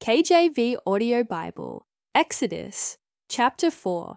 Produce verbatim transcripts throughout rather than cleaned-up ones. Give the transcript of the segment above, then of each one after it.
K J V Audio Bible, Exodus, chapter four.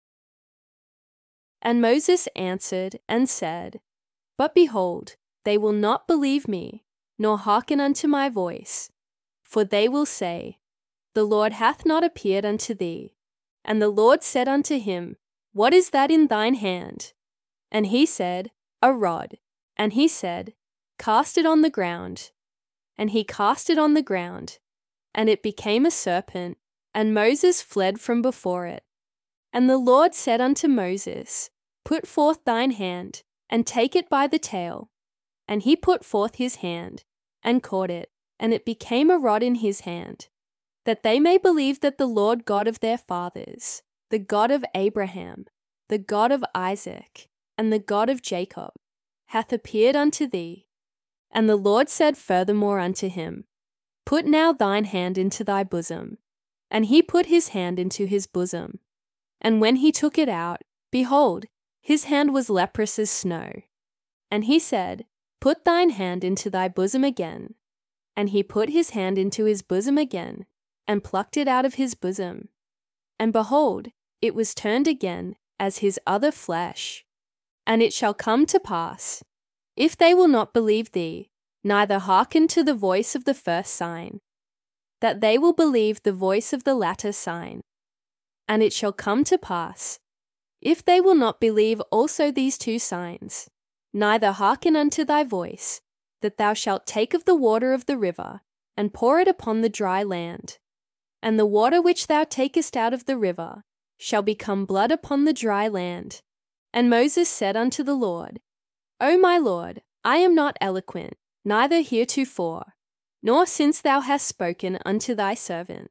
And Moses answered and said, But behold, they will not believe me, nor hearken unto my voice. For they will say, The Lord hath not appeared unto thee. And the Lord said unto him, What is that in thine hand? And he said, A rod. And he said, Cast it on the ground. And he cast it on the ground, and it became a serpent, and Moses fled from before it. And the Lord said unto Moses, Put forth thine hand, and take it by the tail. And he put forth his hand, and caught it, and it became a rod in his hand, that they may believe that the Lord God of their fathers, the God of Abraham, the God of Isaac, and the God of Jacob, hath appeared unto thee. And the Lord said furthermore unto him, Put now thine hand into thy bosom. And he put his hand into his bosom. And when he took it out, behold, his hand was leprous as snow. And he said, Put thine hand into thy bosom again. And he put his hand into his bosom again, and plucked it out of his bosom. And behold, it was turned again as his other flesh. And it shall come to pass, if they will not believe thee, neither hearken to the voice of the first sign, that they will believe the voice of the latter sign. And it shall come to pass, if they will not believe also these two signs, neither hearken unto thy voice, that thou shalt take of the water of the river, and pour it upon the dry land. And the water which thou takest out of the river shall become blood upon the dry land. And Moses said unto the Lord, O my Lord, I am not eloquent, neither heretofore, nor since thou hast spoken unto thy servant.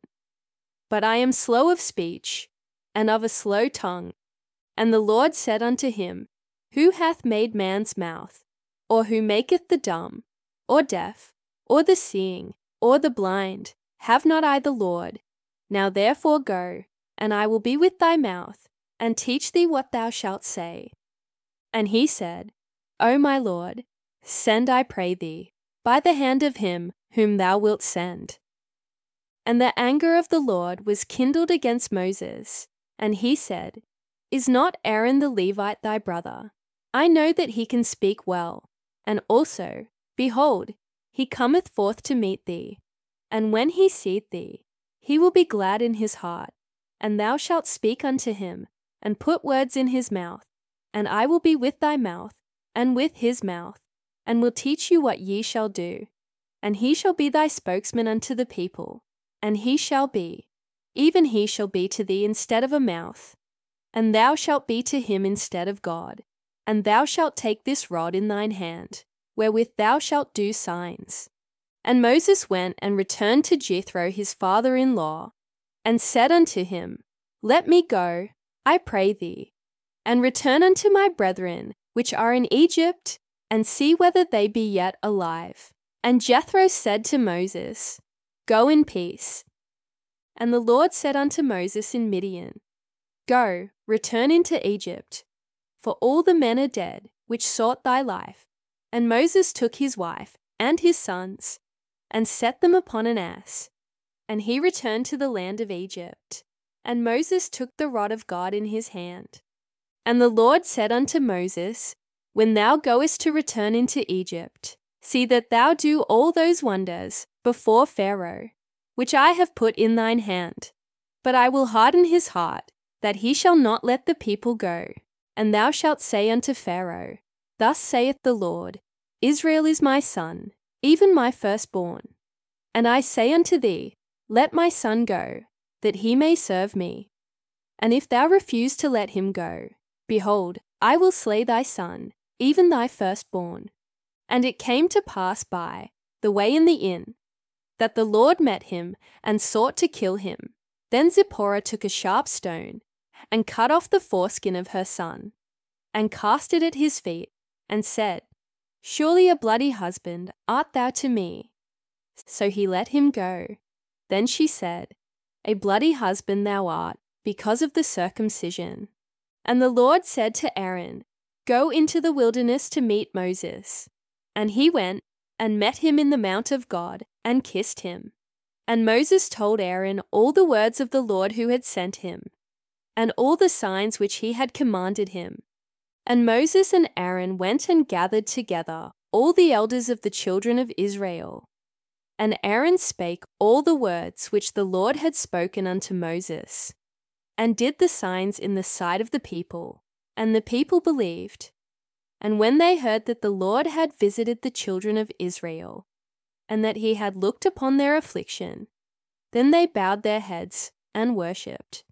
But I am slow of speech, and of a slow tongue. And the Lord said unto him, Who hath made man's mouth? Or who maketh the dumb, or deaf, or the seeing, or the blind? Have not I the Lord? Now therefore go, and I will be with thy mouth, and teach thee what thou shalt say. And he said, O my Lord, send, I pray thee, by the hand of him whom thou wilt send. And the anger of the Lord was kindled against Moses, and he said, Is not Aaron the Levite thy brother? I know that he can speak well, and also, behold, he cometh forth to meet thee. And when he seeth thee, he will be glad in his heart, and thou shalt speak unto him, and put words in his mouth, and I will be with thy mouth, and with his mouth, and will teach you what ye shall do. And he shall be thy spokesman unto the people, and he shall be, even he shall be to thee instead of a mouth, and thou shalt be to him instead of God. And thou shalt take this rod in thine hand, wherewith thou shalt do signs. And Moses went and returned to Jethro his father-in-law, and said unto him, Let me go, I pray thee, and return unto my brethren which are in Egypt, and see whether they be yet alive. And Jethro said to Moses, Go in peace. And the Lord said unto Moses in Midian, Go, return into Egypt, for all the men are dead which sought thy life. And Moses took his wife and his sons, and set them upon an ass, and he returned to the land of Egypt. And Moses took the rod of God in his hand. And the Lord said unto Moses, When thou goest to return into Egypt, see that thou do all those wonders before Pharaoh, which I have put in thine hand. But I will harden his heart, that he shall not let the people go. And thou shalt say unto Pharaoh, Thus saith the Lord, Israel is my son, even my firstborn. And I say unto thee, Let my son go, that he may serve me. And if thou refuse to let him go, behold, I will slay thy son, even thy firstborn. And it came to pass by the way in the inn, that the Lord met him and sought to kill him. Then Zipporah took a sharp stone, and cut off the foreskin of her son, and cast it at his feet, and said, Surely a bloody husband art thou to me. So he let him go. Then she said, A bloody husband thou art, because of the circumcision. And the Lord said to Aaron, Go into the wilderness to meet Moses. And he went, and met him in the mount of God, and kissed him. And Moses told Aaron all the words of the Lord who had sent him, and all the signs which he had commanded him. And Moses and Aaron went and gathered together all the elders of the children of Israel. And Aaron spake all the words which the Lord had spoken unto Moses, and did the signs in the sight of the people, and the people believed. And when they heard that the Lord had visited the children of Israel, and that he had looked upon their affliction, then they bowed their heads and worshipped.